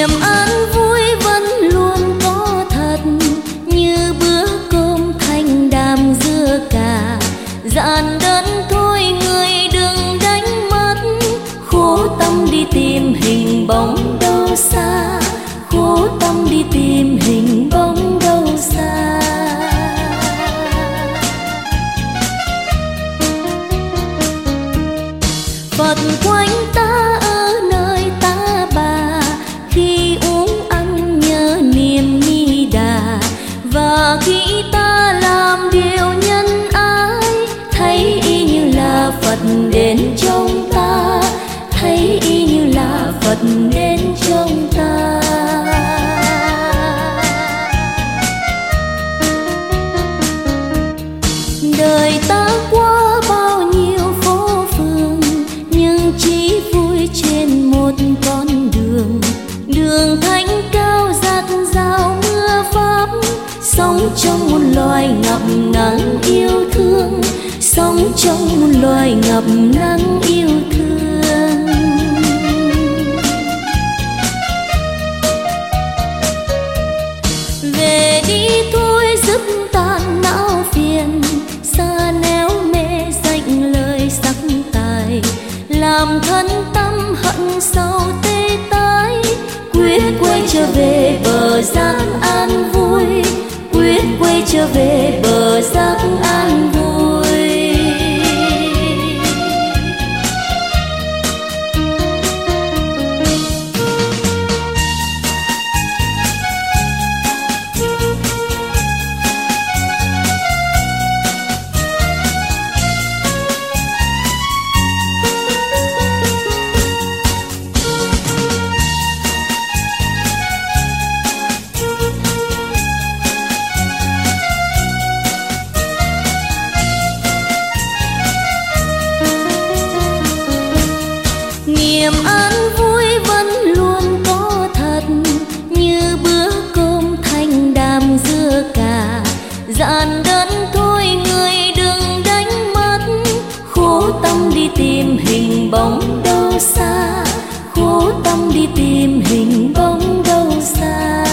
niềm an vui vẫn luôn có thật, như bữa cơm thanh đạm dưa cà. Dạn đơn thôi người đừng đánh mất, khổ tâm đi tìm hình bóng đâu xa, khổ tâm đi tìm hình bóng đâu xa. Phật quanh ta ở nơi ta bà, khi uống ăn nhớ niệm Ni Đà. Và khi ta làm điều nhân ái, thấy y như là Phật đến trong ta, thấy y như là Phật đến trong ta. Đời ta qua bao nhiêu phố phường, nhưng chỉ vui trên một con đường. Đường thánh cao dạt dào mưa pháp, sống trong một loài ngập nắng yêu thương, sống trong một loài ngập nắng yêu thương. Về đi thôi dứt tan não phiền, xa néo mê dạnh lời sắc tài. Làm thân tâm hận sâu tê tái, quyết quay trở về bờ giác an vui, quyết quay trở về bờ giác an vui. Niềm an vui vẫn luôn có thật, như bữa cơm thanh đạm dưa cà. Dạn đơn thôi người đừng đánh mất, khổ tâm đi tìm hình bóng đâu xa, khổ tâm đi tìm hình bóng đâu xa.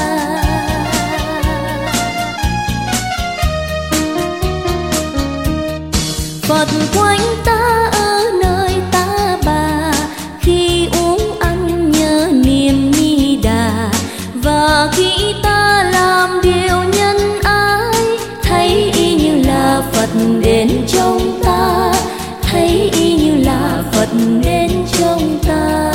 Phật quanh ta ở nơi ta bà, khi uống ăn nhớ niệm Ni Đà. Và khi ta làm điều nhân ái, thấy y như là Phật đến trong ta, thấy y như là Phật đến trong ta.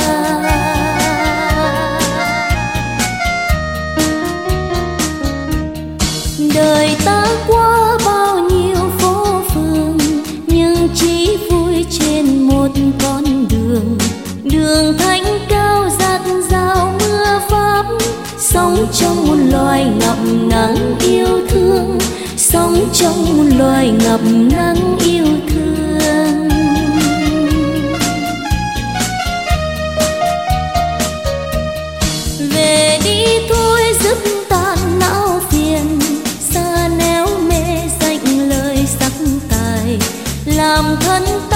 Đời ta qua bao nhiêu phố phường, nhưng chỉ vui trên một con đường. Đường thánh cao dạt dào mưa pháp, sống trong một loài ngập nắng yêu thương, sống trong một loài ngập nắng yêu thương. Về đi thôi dứt tan não phiền, xa néo mê dạnh lời sắc tài. Làm thân ta